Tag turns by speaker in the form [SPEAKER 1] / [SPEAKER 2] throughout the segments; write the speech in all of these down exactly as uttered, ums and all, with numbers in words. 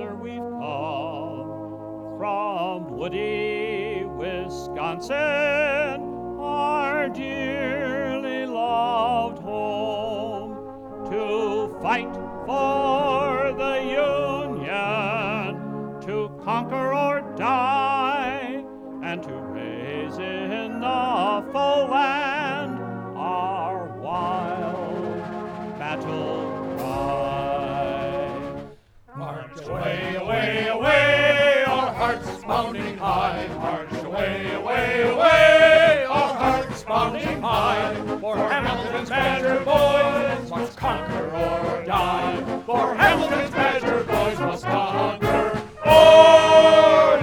[SPEAKER 1] farther we've come from woody Wisconsin, our dearly loved home, to fight for the Union, to conquer or die, and to raise in the full land our wild battle cry.
[SPEAKER 2] March away, away, away, our hearts pounding high. March away, away, away, our hearts pounding high. For Hamilton's Badger boys must conquer or die. For Hamilton's Badger boys must conquer or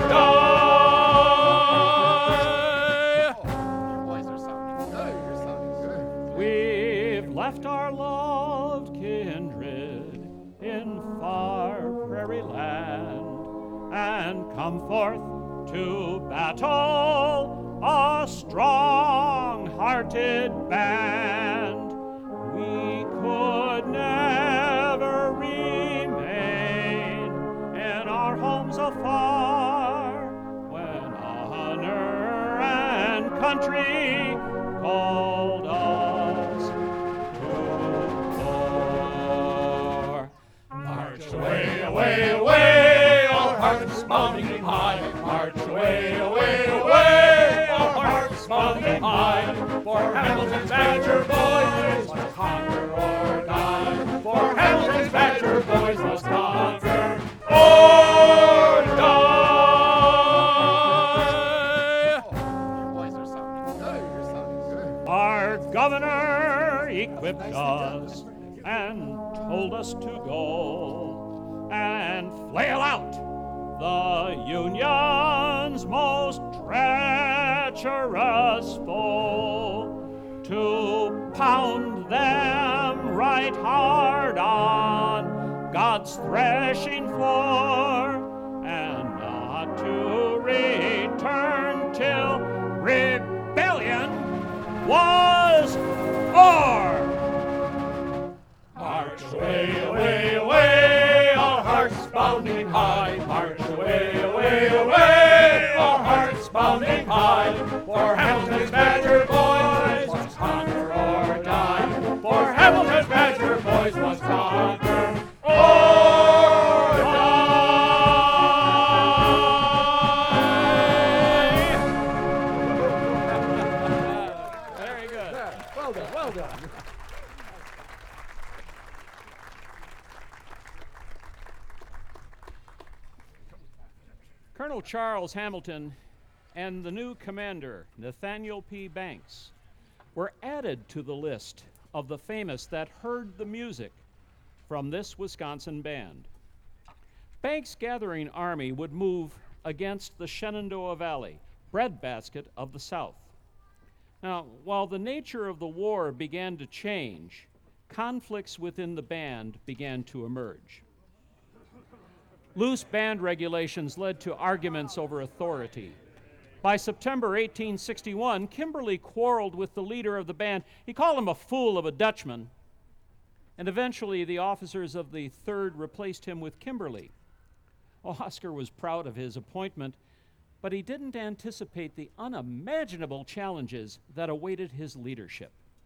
[SPEAKER 2] die.
[SPEAKER 3] Your boys are sounding good. You're sounding good.
[SPEAKER 1] We've left our loved kindred in far prairie land and come forth to battle, a strong-hearted band. We could never remain in our homes afar when honor and country called us to war.
[SPEAKER 2] March away, away, away, our hearts pounding high. March away, away, away, our hearts pounding high. For Hamilton's Badger boys must conquer or die. For Hamilton's Badger boys must conquer or die.
[SPEAKER 3] Your boys are sounding good. You're sounding good.
[SPEAKER 1] Our governor equipped us and told us to go and flail out the Union's most treacherous foe, to pound them right hard on God's threshing floor, and not to return till rebellion was o'er.
[SPEAKER 2] March away, away, away, our hearts bounding high. March away, away, away, our hearts bounding high. For Hamilton's Badger boys must conquer or die. For Hamilton's Badger boys must conquer or die.
[SPEAKER 1] Very good.
[SPEAKER 3] Well done. Well done.
[SPEAKER 1] Colonel Charles Hamilton and the new commander, Nathaniel P. Banks, were added to the list of the famous that heard the music from this Wisconsin band. Banks' gathering army would move against the Shenandoah Valley, breadbasket of the South. Now, while the nature of the war began to change, conflicts within the band began to emerge. Loose band regulations led to arguments over authority. By September eighteen sixty-one, Kimberly quarreled with the leader of the band. He called him a fool of a Dutchman, and eventually the officers of the third replaced him with Kimberly. Oscar was proud of his appointment, but he didn't anticipate the unimaginable challenges that awaited his leadership.